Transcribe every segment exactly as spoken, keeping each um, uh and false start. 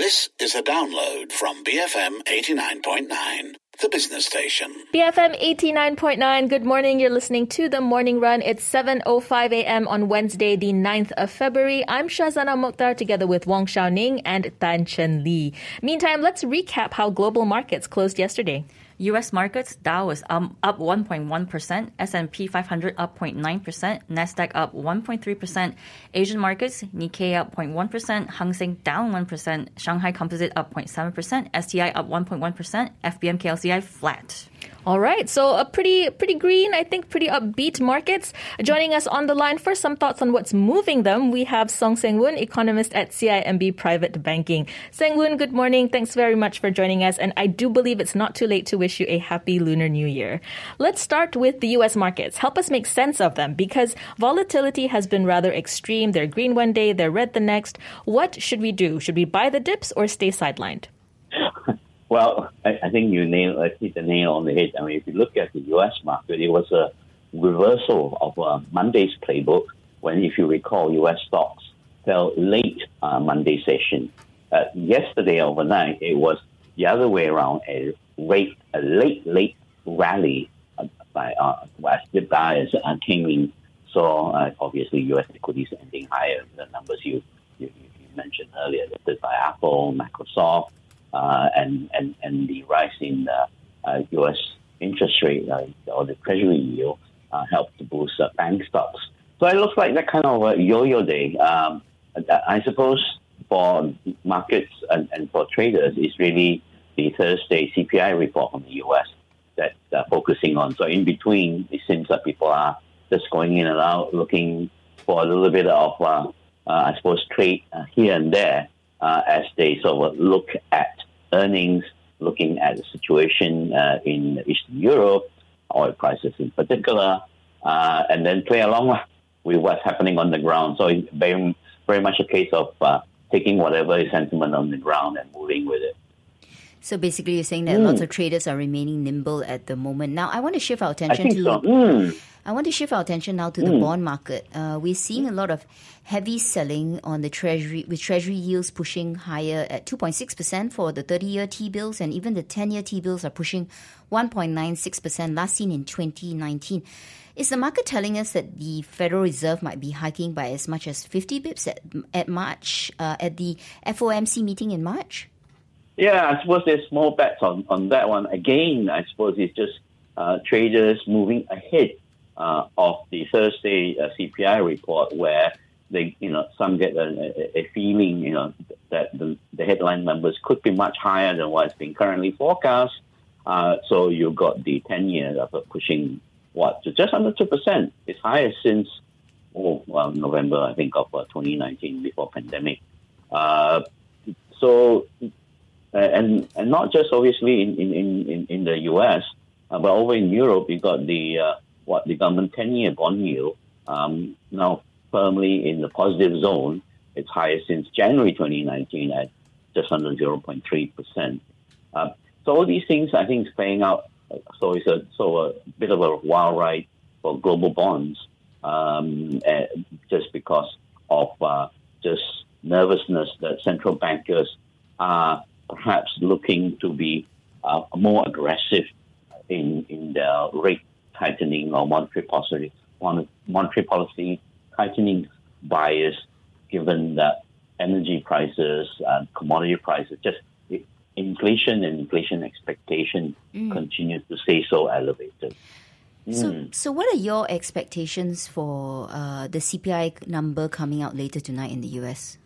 This is a download from B F M eighty-nine point nine, the business station. B F M eighty-nine point nine, good morning. You're listening to The Morning Run. It's seven oh five a.m. on Wednesday, the ninth of February. I'm Shazana Mokhtar together with Wong Shao Ning and Tan Chen Lee. Meantime, let's recap how global markets closed yesterday. U S markets, Dow was um, up one point one percent, S and P five hundred up zero point nine percent, Nasdaq up one point three percent. Asian markets, Nikkei up zero point one percent, Hang Seng down one percent, Shanghai Composite up zero point seven percent, S T I up one point one percent, F B M K L C I flat. All right, so a pretty pretty green, I think pretty upbeat markets. Joining us on the line for some thoughts on what's moving them, we have Song Seng-Woon, economist at C I M B Private Banking. Seng-Woon, good morning. Thanks very much for joining us. And I do believe it's not too late to wish you a happy Lunar New Year. Let's start with the U S markets. Help us make sense of them because volatility has been rather extreme. They're green one day, they're red the next. What should we do? Should we buy the dips or stay sidelined? Well, I, I think you nailed, uh, hit the nail on the head. I mean, if you look at the U S market, it was a reversal of uh, Monday's playbook when, if you recall, U S stocks fell late uh, Monday session. Uh, yesterday overnight, it was the other way around, a, late, a late, late rally uh, by uh, the buyers uh, came in. So, uh, obviously, U S equities ending higher. The numbers you, you, you mentioned earlier, lifted by Apple, Microsoft, Uh, and, and, and the rise in uh, uh, U S interest rate uh, or the treasury yield uh, helped to boost uh, bank stocks. So it looks like that kind of a yo-yo day. Um, I suppose for markets and, and for traders, it's really the Thursday C P I report from the U S that they're focusing on. So in between, it seems that people are just going in and out, looking for a little bit of, uh, uh, I suppose, trade uh, here and there. Uh, as they sort of look at earnings, looking at the situation uh, in Eastern Europe, oil prices in particular, uh, and then play along with what's happening on the ground. So it's very, very much a case of uh, taking whatever is sentiment on the ground and moving with it. So basically you're saying that mm. lots of traders are remaining nimble at the moment. Now, I want to shift our attention I think to... So. Mm. I want to shift our attention now to mm. the bond market. Uh, we're seeing a lot of heavy selling on the treasury, with treasury yields pushing higher at two point six percent for the thirty-year T-bills, and even the ten-year T-bills are pushing one point nine six percent, last seen in twenty nineteen. Is the market telling us that the Federal Reserve might be hiking by as much as fifty bips at, at March, uh, at the F O M C meeting in March? Yeah, I suppose there's small bets on, on that one. Again, I suppose it's just uh, traders moving ahead Uh, of the Thursday uh, C P I report, where they, you know, some get a, a, a feeling, you know, that the, the headline numbers could be much higher than what's being currently forecast. Uh, so you've got the ten-year pushing what to just under two percent. It's higher since oh well November, I think, of uh, twenty nineteen, before pandemic. Uh, so uh, and and not just obviously in in in, in the U S, uh, but over in Europe, you got the uh, what the government ten-year bond yield um, now firmly in the positive zone. It's higher since January twenty nineteen at just under zero point three percent. Uh, so all these things, I think, is playing out. So it's a so a bit of a wild ride for global bonds, um, uh, just because of uh, just nervousness that central bankers are perhaps looking to be uh, more aggressive in in their rate tightening or monetary policy, monetary policy tightening bias, given that energy prices and commodity prices, just inflation and inflation expectation mm. continues to stay so elevated. So, mm. so what are your expectations for uh, the C P I number coming out later tonight in the U S?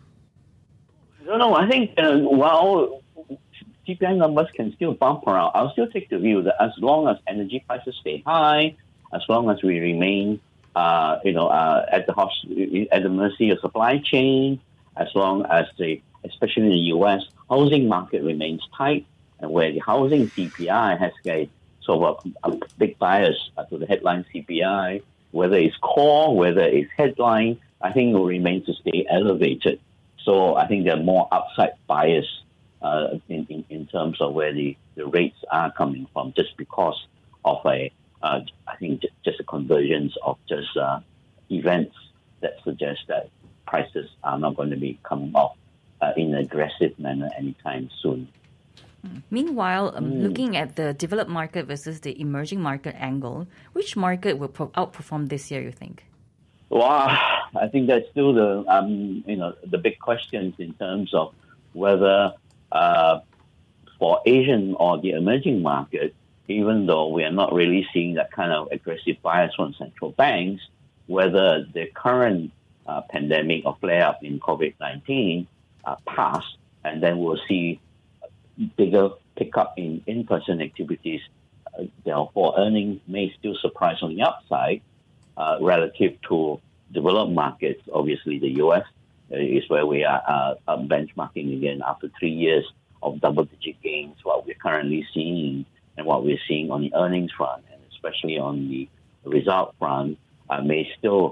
I don't know. I think uh, while C P I numbers can still bump around, I'll still take the view that as long as energy prices stay high, as long as we remain, uh, you know, uh, at the at the mercy of supply chain, as long as the, especially in the U S, housing market remains tight, and where the housing C P I has a sort of a, a big bias to the headline C P I, whether it's core, whether it's headline, I think it will remain to stay elevated. So I think there are more upside bias Uh, in, in, in terms of where the, the rates are coming from, just because of a, uh, I think just, just a convergence of just uh, events that suggest that prices are not going to be coming off uh, in an aggressive manner anytime soon. Meanwhile, um, Mm. looking at the developed market versus the emerging market angle, which market will pro- outperform this year, you think? Well, I think that's still the um, you know the big questions in terms of whether uh, for Asian or the emerging market, even though we are not really seeing that kind of aggressive bias from central banks, whether the current uh, pandemic or flare-up in COVID nineteen uh, pass, and then we'll see bigger pickup in in-person activities. Uh, therefore, earnings may still surprise on the upside uh, relative to developed markets. Obviously, the U S uh, is where we are uh, uh, benchmarking again after three years of double-digit gains. What we're currently seeing and what we're seeing on the earnings front, and especially on the result front, uh, may still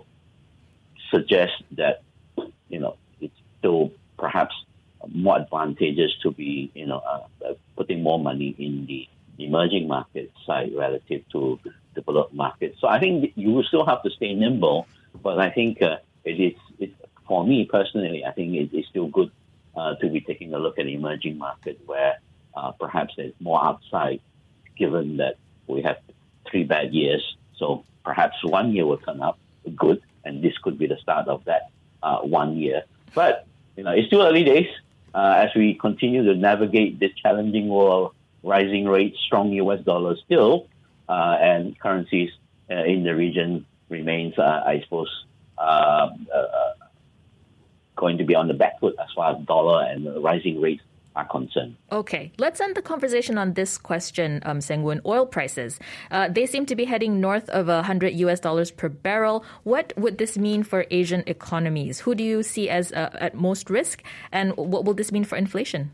suggest that you know it's still perhaps more advantageous to be, you know, uh, uh, putting more money in the emerging market side relative to developed markets. So I think you will still have to stay nimble, but I think uh, it is, it, for me personally, I think it is still good uh, to be taking a look at the emerging market where uh, perhaps there's more upside, given that we have three bad years. So perhaps one year will turn out good, and this could be the start of that uh, one year. But, you know, it's still early days. Uh, as we continue to navigate this challenging world, rising rates, strong U S dollar still, uh, and currencies uh, in the region remains, uh, I suppose, uh, uh, going to be on the back foot as far as dollar and rising rates are concerned. Okay, let's end the conversation on this question, um, Seng-Woon. Oil prices, uh, they seem to be heading north of one hundred U S dollars per barrel. What would this mean for Asian economies? Who do you see as uh, at most risk, and what will this mean for inflation?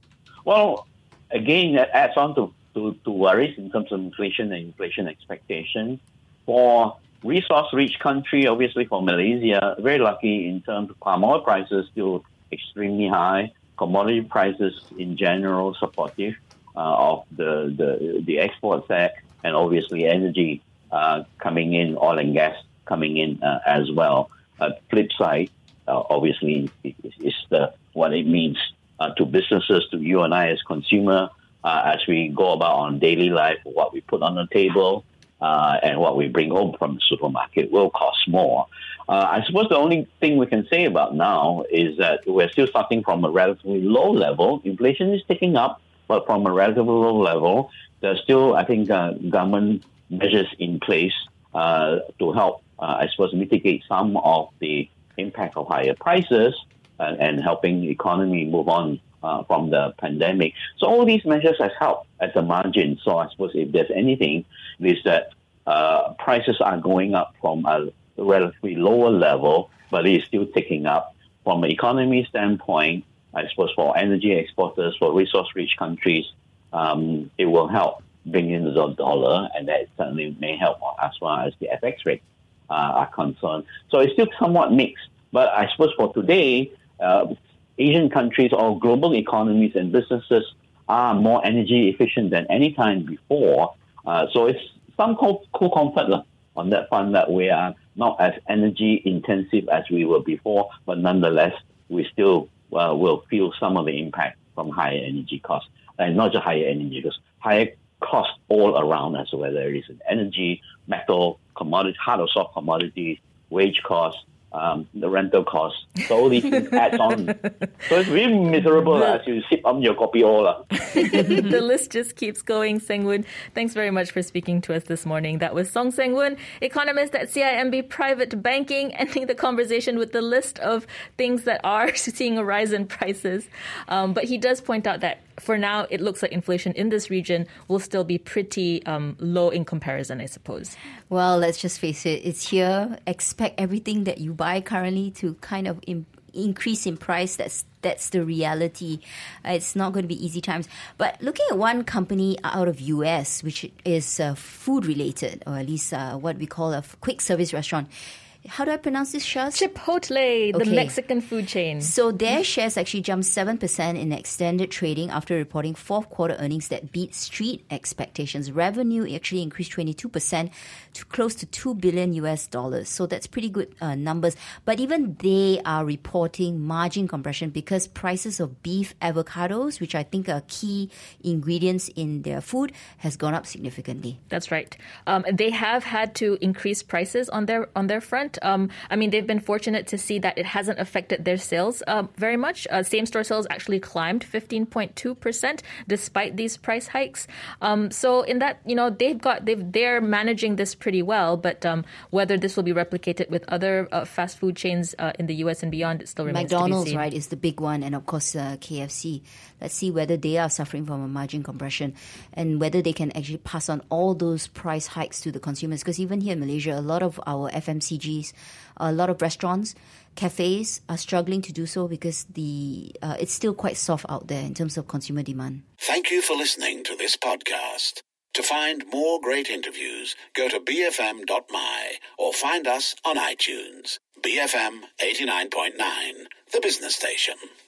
Well, again, that adds on to, to, to worries in terms of inflation and inflation expectation. For resource-rich country, obviously for Malaysia, very lucky in terms of palm oil prices, still extremely high. Commodity prices in general supportive uh, of the, the the export sec, and obviously energy uh, coming in, oil and gas coming in uh, as well. Uh, flip side, uh, obviously, is, is the what it means uh, to businesses, to you and I as consumer, uh, as we go about on daily life, what we put on the table uh, and what we bring home from the supermarket will cost more. Uh, I suppose the only thing we can say about now is that we're still starting from a relatively low level. Inflation is ticking up, but from a relatively low level, there's still, I think, uh, government measures in place uh, to help, uh, I suppose, mitigate some of the impact of higher prices and, and helping the economy move on uh, from the pandemic. So all these measures has helped at the margin. So I suppose if there's anything, is that uh, prices are going up from a relatively lower level, but it's still ticking up. From an economy standpoint, I suppose for energy exporters, for resource-rich countries, um, it will help bring in the dollar, and that certainly may help as far as the F X rate uh, are concerned. So it's still somewhat mixed. But I suppose for today, uh, Asian countries or global economies and businesses are more energy efficient than any time before. Uh, so it's some cool, cool comfort lah, on that front that we are not as energy intensive as we were before, but nonetheless, we still uh, will feel some of the impact from higher energy costs. And not just higher energy costs, higher costs all around us, whether it is in energy, metal, commodity, hard or soft commodities, wage costs, um, the rental costs. So all these things add on. So it's really miserable the, as you sip on your kopi o. The list just keeps going, Seng-Woon. Thanks very much for speaking to us this morning. That was Song Seng-Woon, economist at C I M B Private Banking, ending the conversation with the list of things that are seeing a rise in prices. Um, but he does point out that for now, it looks like inflation in this region will still be pretty um, low in comparison, I suppose. Well, let's just face it. It's here. Expect everything that you buy currently to kind of im- increase in price. That's that's the reality. Uh, it's not going to be easy times. But looking at one company out of U S, which is uh, food related, or at least uh, what we call a quick service restaurant, How do I pronounce this, Shaz? Chipotle, the Okay. Mexican food chain. So their shares actually jumped seven percent in extended trading after reporting fourth quarter earnings that beat street expectations. Revenue actually increased twenty-two percent to close to two billion U S dollars. So that's pretty good uh, numbers. But even they are reporting margin compression because prices of beef avocados, which I think are key ingredients in their food, has gone up significantly. That's right. Um, they have had to increase prices on their on their front. Um, I mean, they've been fortunate to see that it hasn't affected their sales um, very much. Uh, same-store sales actually climbed fifteen point two percent despite these price hikes. Um, so in that, you know, they've got they've they're managing this pretty well. But um, whether this will be replicated with other uh, fast food chains uh, in the U S and beyond, it still remains McDonald's, to be seen. right, is the big one, and of course uh, K F C. Let's see whether they are suffering from a margin compression and whether they can actually pass on all those price hikes to the consumers. Because even here in Malaysia, a lot of our F M C Gs, a lot of restaurants, cafes are struggling to do so because the uh, it's still quite soft out there in terms of consumer demand. Thank you for listening to this podcast. To find more great interviews, go to b f m dot m y or find us on iTunes. B F M eighty-nine point nine, the business station.